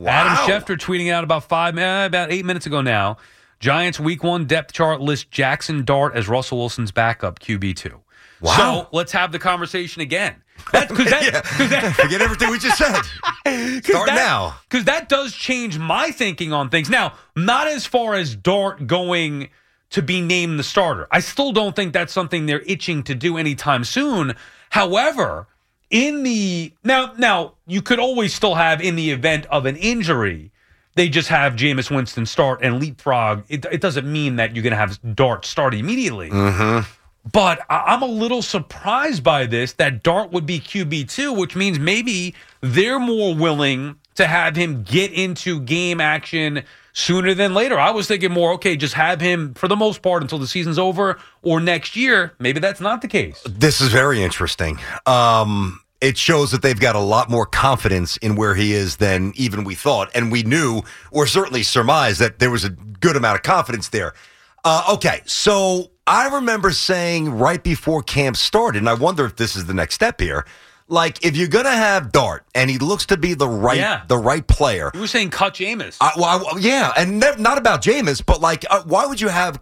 Adam Schefter tweeting out about 8 minutes ago now. Giants Week 1 depth chart lists Jackson Dart as Russell Wilson's backup QB2. Wow. So let's have the conversation again. Forget everything we just said. Start now. Because that does change my thinking on things. Now, not as far as Dart going to be named the starter. I still don't think that's something they're itching to do anytime soon. However, now you could always still have, in the event of an injury, they just have Jameis Winston start and leapfrog. It doesn't mean that you're going to have Dart start immediately. Mm-hmm. But I'm a little surprised by this, that Dart would be QB2, which means maybe they're more willing to have him get into game action sooner than later. I was thinking more, okay, just have him for the most part until the season's over or next year. Maybe that's not the case. This is very interesting. It shows that they've got a lot more confidence in where he is than even we thought. And we knew, or certainly surmised, that there was a good amount of confidence there. Okay, so I remember saying right before camp started, and I wonder if this is the next step here, like, if you're going to have Dart, and he looks to be the right player. You were saying cut Jameis. Yeah, and not about Jameis, but, like, why would you have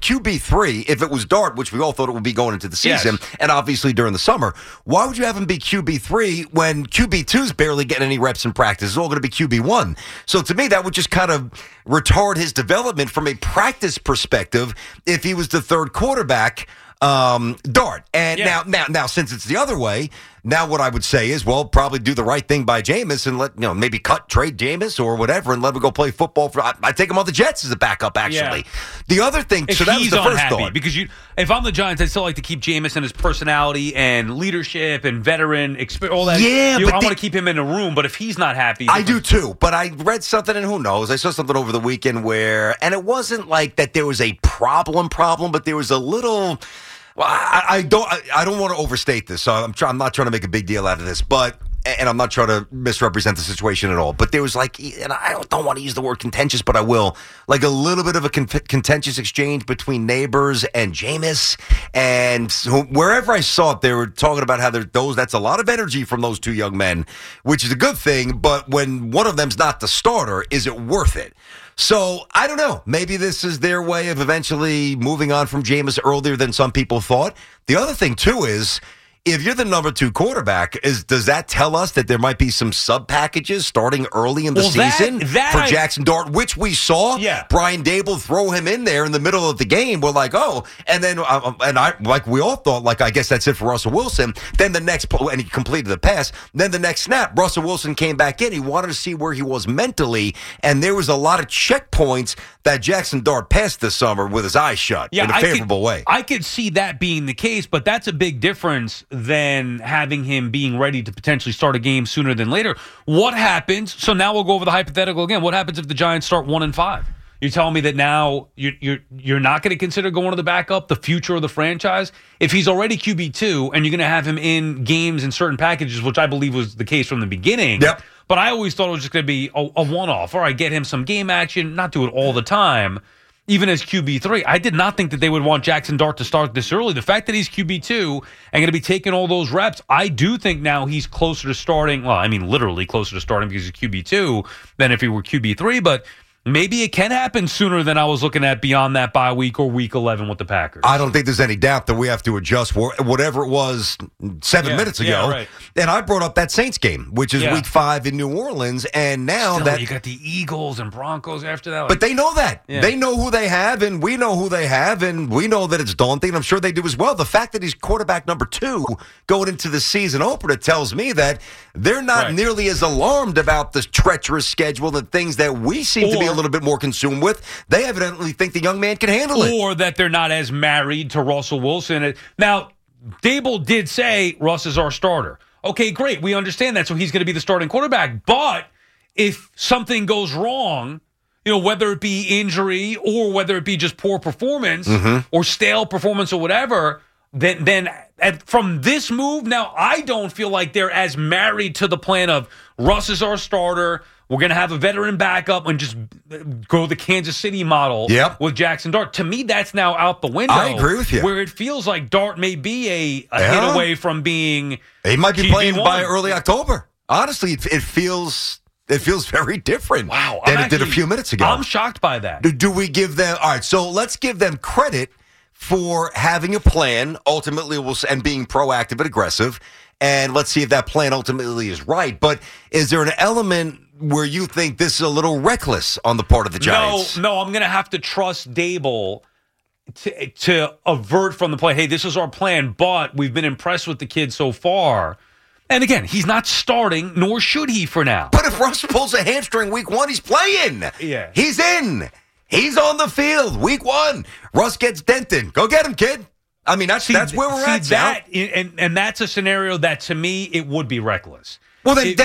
QB3 if it was Dart, which we all thought it would be going into the season, and obviously during the summer? Why would you have him be QB3 when QB2's barely getting any reps in practice? It's all going to be QB1. So to me, that would just kind of retard his development from a practice perspective if he was the third quarterback. Dart. And now, since it's the other way, now what I would say is, well, probably do the right thing by Jameis and maybe trade Jameis or whatever and let him go play football. I take him on the Jets as a backup, actually. Yeah. The other thing, if so that was the first thought. Because if I'm the Giants, I'd still like to keep Jameis and his personality and leadership and veteran experience, all that. Yeah, I want to keep him in a room, but if he's not happy. I do too, but I read something, and who knows, I saw something over the weekend and it wasn't like that there was a problem, but there was a little. Well, I don't want to overstate this, so I'm not trying to make a big deal out of this, and I'm not trying to misrepresent the situation at all. But there was and I don't want to use the word contentious, but I will, like a little bit of a contentious exchange between neighbors and Jameis, and wherever I saw it, they were talking about how that's a lot of energy from those two young men, which is a good thing. But when one of them's not the starter, is it worth it? So, I don't know. Maybe this is their way of eventually moving on from Jameis earlier than some people thought. The other thing, too, is if you're the number 2 quarterback, does that tell us that there might be some sub-packages starting early in the season for Jackson Dart, which we saw Brian Daboll throw him in there in the middle of the game? We're like, and then like we all thought, like, I guess that's it for Russell Wilson. Then the next, and he completed the pass. Then the next snap, Russell Wilson came back in. He wanted to see where he was mentally, and there was a lot of checkpoints that Jackson Dart passed this summer with his eyes shut in a favorable way. I could see that being the case, but that's a big difference than having him being ready to potentially start a game sooner than later. What happens? So now we'll go over the hypothetical again. What happens if the Giants start 1-5? You're telling me that now you're not going to consider going to the backup, the future of the franchise? If he's already QB2 and you're going to have him in games in certain packages, which I believe was the case from the beginning. Yep. But I always thought it was just going to be a one-off. All right, get him some game action, not do it all the time. Even as QB3, I did not think that they would want Jackson Dart to start this early. The fact that he's QB2 and going to be taking all those reps, I do think now he's closer to starting. Well, I mean, literally closer to starting because he's QB2 than if he were QB3. But maybe it can happen sooner than I was looking at beyond that bye week or week 11 with the Packers. I don't think there's any doubt that we have to adjust whatever it was 7 minutes ago. Yeah, right. And I brought up that Saints game, which is week 5 in New Orleans. And now Still, you got the Eagles and Broncos after that. But they know that. Yeah. They know who they have, and we know who they have, and we know that it's daunting. I'm sure they do as well. The fact that he's quarterback number 2 going into the season opener tells me that they're not nearly as alarmed about the treacherous schedule and things that we seem to be a little bit more consumed with. They evidently think the young man can handle it. Or that they're not as married to Russell Wilson. Now, Daboll did say Russ is our starter. Okay, great. We understand that, so he's going to be the starting quarterback. But if something goes wrong, whether it be injury or whether it be just poor performance or stale performance or whatever, then from this move, now I don't feel like they're as married to the plan of Russ is our starter. We're going to have a veteran backup and just go the Kansas City model with Jackson Dart. To me, that's now out the window. I agree with you. Where it feels like Dart may be a hit away from being He might be QB1. playing by early October. Honestly, it feels It feels very different Wow, than it did a few minutes ago. I'm shocked by that. Do we give them... All right, so let's give them credit for having a plan, ultimately, and being proactive and aggressive, and let's see if that plan ultimately is right. But is there an element where you think this is a little reckless on the part of the Giants? No, I'm going to have to trust Dable to avert from the play. Hey, this is our plan, but we've been impressed with the kid so far. And again, he's not starting, nor should he for now. But if Russ pulls a hamstring week 1, he's playing. Yeah. He's in. He's on the field week 1. Russ gets Denton. Go get him, kid. I mean, that's where we're at, Sal. And that's a scenario that, to me, it would be reckless. Well, then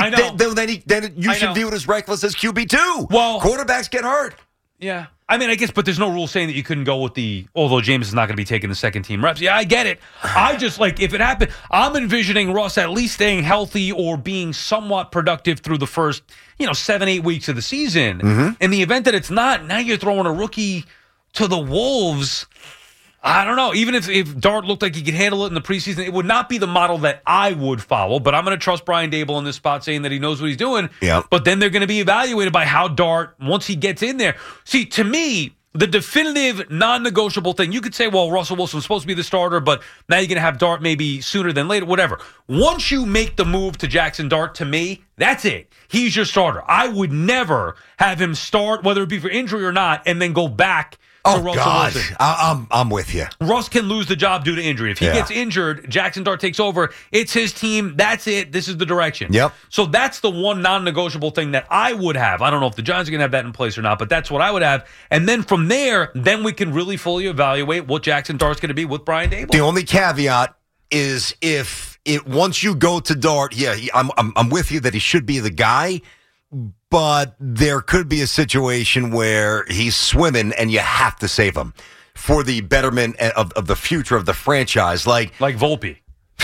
you should view it as reckless as QB2. Well, quarterbacks get hurt. Yeah. I mean, I guess, but there's no rule saying that you couldn't go with although James is not going to be taking the second team reps. Yeah, I get it. I just, if it happened, I'm envisioning Russ at least staying healthy or being somewhat productive through the first, 7-8 weeks of the season. Mm-hmm. In the event that it's not, now you're throwing a rookie to the Wolves. I don't know. Even if Dart looked like he could handle it in the preseason, it would not be the model that I would follow. But I'm going to trust Brian Dable in this spot, saying that he knows what he's doing. Yeah. But then they're going to be evaluated by how Dart, once he gets in there. See, to me, the definitive non-negotiable thing, you could say, well, Russell Wilson's supposed to be the starter, but now you're going to have Dart maybe sooner than later, whatever. Once you make the move to Jackson Dart, to me, that's it. He's your starter. I would never have him start, whether it be for injury or not, and then go back. Oh, God. I'm with you. Russ can lose the job due to injury. If he gets injured, Jackson Dart takes over. It's his team. That's it. This is the direction. Yep. So that's the one non-negotiable thing that I would have. I don't know if the Giants are going to have that in place or not, but that's what I would have. And then from there, then we can really fully evaluate what Jackson Dart's going to be with Brian Dable. The only caveat is once you go to Dart, I'm with you that he should be the guy. But there could be a situation where he's swimming and you have to save him for the betterment of the future of the franchise. Like Volpe.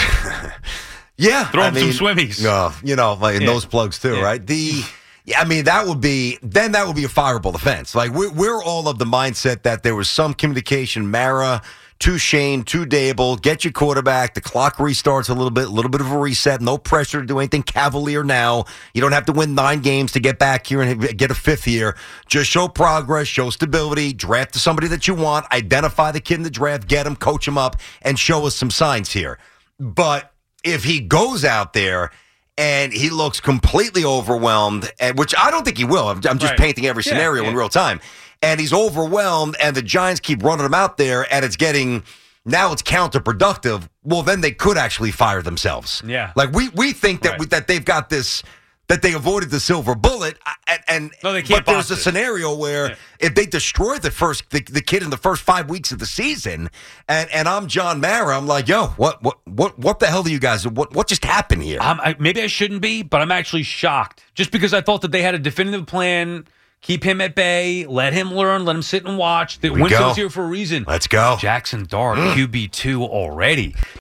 Yeah. Throw him some swimmies. In those plugs too, right? That would be a fireable offense. Like we're all of the mindset that there was some communication, Mara to Shane, to Dable, get your quarterback. The clock restarts a little bit of a reset. No pressure to do anything cavalier now. You don't have to win 9 games to get back here and get a 5th year. Just show progress, show stability, draft somebody that you want, identify the kid in the draft, get him, coach him up, and show us some signs here. But if he goes out there and he looks completely overwhelmed, which I don't think he will. I'm just painting every scenario in real time. And he's overwhelmed, and the Giants keep running him out there, and it's counterproductive. Well, then they could actually fire themselves. Yeah. Like we think that they've got this, that they avoided the silver bullet, no, they can't. But there's a scenario where if they destroy the kid in the first 5 weeks of the season, and I'm John Mara, I'm like, yo, what the hell do you guys? What just happened here? Maybe I shouldn't be, but I'm actually shocked, just because I thought that they had a definitive plan. Keep him at bay. Let him learn. Let him sit and watch. The Winslow's here for a reason. Let's go. Jackson Dart, QB2 already.